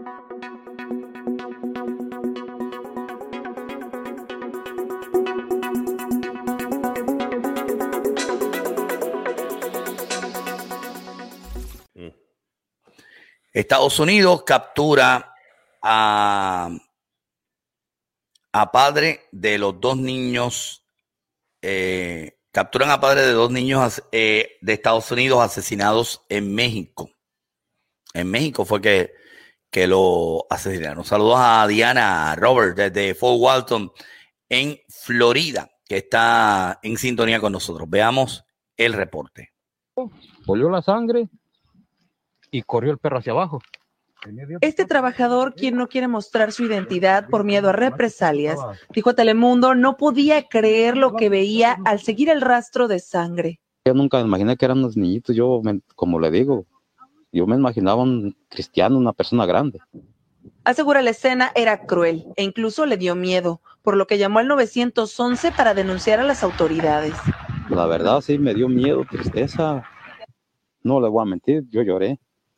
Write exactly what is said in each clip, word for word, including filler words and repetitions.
Estados Unidos captura a, a padre de los dos niños, eh, capturan a padre de dos niños eh, de Estados Unidos asesinados en México. En México fue que, que lo asesinaron. Saludos a Diana Robert desde Fort Walton en Florida, que está en sintonía con nosotros. Veamos el reporte. Volvió la sangre y corrió el perro hacia abajo. Este trabajador, quien no quiere mostrar su identidad por miedo a represalias, dijo a Telemundo no podía creer lo que veía al seguir el rastro de sangre. Yo nunca me imaginé que eran unos niñitos. Yo, me, como le digo, yo me imaginaba un cristiano, una persona grande. Asegura la escena era cruel e incluso le dio miedo, por lo que llamó al nueve once para denunciar a las autoridades. La verdad sí me dio miedo, tristeza. No le voy a mentir, yo lloré.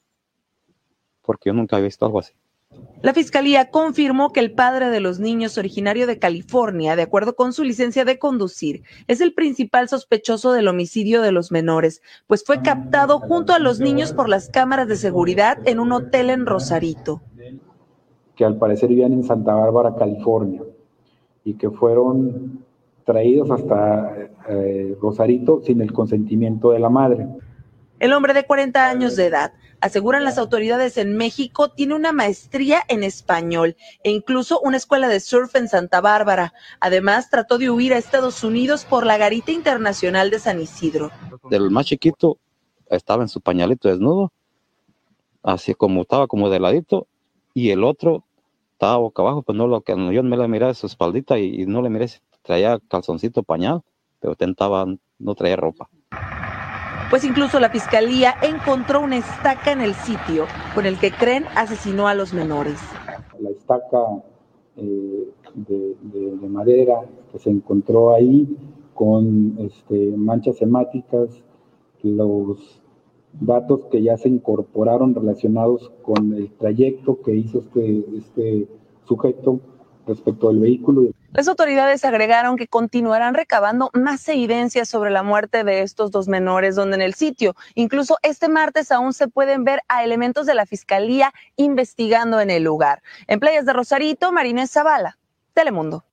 Porque yo nunca había visto algo así. La fiscalía confirmó que el padre de los niños, originario de California, de acuerdo con su licencia de conducir, es el principal sospechoso del homicidio de los menores, pues fue captado junto a los niños por las cámaras de seguridad en un hotel en Rosarito. Que al parecer vivían en Santa Bárbara, California, y que fueron traídos hasta eh, Rosarito sin el consentimiento de la madre. El hombre de cuarenta años de edad, aseguran las autoridades en México, tiene una maestría en español e incluso una escuela de surf en Santa Bárbara. Además, trató de huir a Estados Unidos por la Garita Internacional de San Isidro. Del más chiquito estaba en su pañalito desnudo, así como estaba como de ladito, y el otro estaba boca abajo, pues no lo que yo me la miré de su espaldita y, y no le miré si traía calzoncito pañal, pero tentaba, no traía ropa. Pues incluso la fiscalía encontró una estaca en el sitio con el que creen asesinó a los menores. La estaca eh, de, de, de madera que se encontró ahí con este, manchas hemáticas, los datos que ya se incorporaron relacionados con el trayecto que hizo este, este sujeto respecto al vehículo. Las autoridades agregaron que continuarán recabando más evidencias sobre la muerte de estos dos menores, donde en el sitio, incluso este martes, aún se pueden ver a elementos de la Fiscalía investigando en el lugar. En Playas de Rosarito, Marinés Zavala, Telemundo.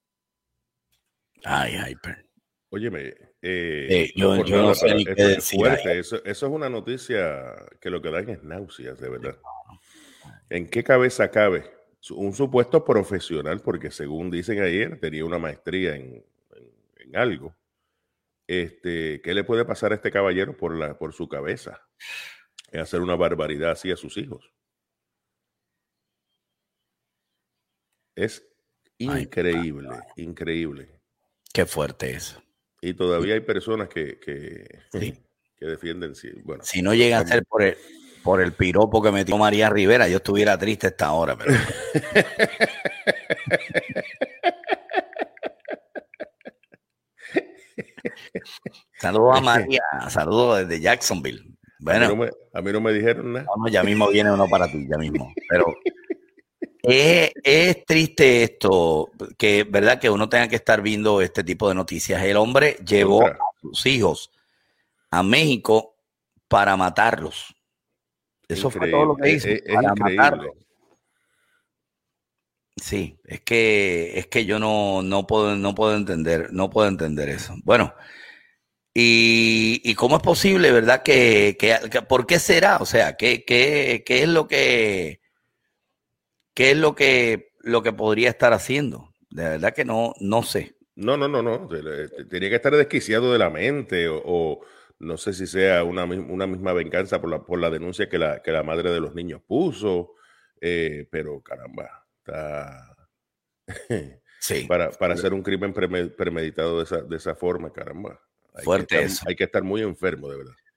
Ay, ay, pero... Óyeme, eh, eh, yo, no, yo no sé ni esto qué es decir. Fuerte. Eso, eso es una noticia que lo que dan es náuseas, de verdad. ¿En qué cabeza cabe un supuesto profesional, porque según dicen ayer, tenía una maestría en, en, en algo? Este, ¿qué le puede pasar a este caballero por, la, por su cabeza? Es hacer una barbaridad así a sus hijos. Es increíble, Ay, increíble. Qué fuerte eso. Y todavía hay personas que, que, sí. que defienden. Sí. Bueno, si no llega a ser por el, por el piropo que metió María Rivera, yo estuviera triste esta hora. Pero... saludos a María, saludos desde Jacksonville. Bueno, a mí no me, a mí no me dijeron nada. No, no, ya mismo viene uno para ti, ya mismo. Pero es, es triste esto, que verdad que uno tenga que estar viendo este tipo de noticias. El hombre llevó a sus hijos a México para matarlos. Eso increíble. Fue todo lo que hizo, es, es para increíble. matarlos. Sí, es que es que yo no, no puedo no puedo entender, no puedo entender eso. Bueno, y, y cómo es posible, ¿verdad? Que, que, que ¿por qué será? O sea, ¿qué, qué, qué es lo que qué es lo que lo que podría estar haciendo? De verdad que no, no sé. No, no, no, no. Tenía que estar desquiciado de la mente o, o no sé si sea una, una misma venganza por la, por la denuncia que la, que la madre de los niños puso, eh, pero caramba. Sí. para, para hacer un crimen premeditado de esa, de esa forma, caramba. Hay Fuerte que estar, eso. Hay que estar muy enfermo, de verdad.